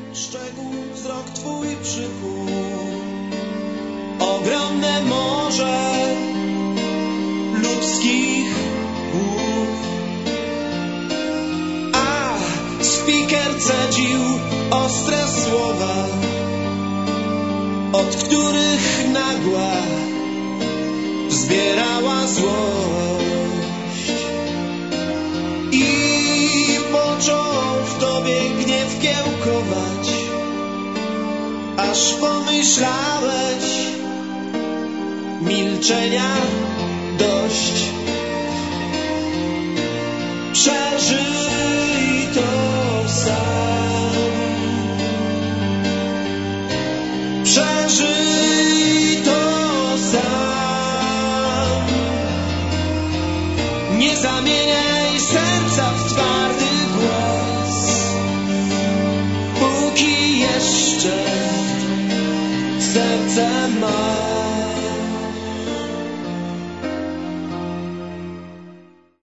szczegół wzrok twój przykuł. Ogromne morze ludzkich głów, a spiker cedził ostre słowa, od których nagła wzbierała złość. I począł w tobie gniew kiełkować, aż pomyślałeś, milczenia dość. Przeżyj to sam. Przeżyj to sam. Nie zamieniaj serca w twardy głaz, póki jeszcze serce masz.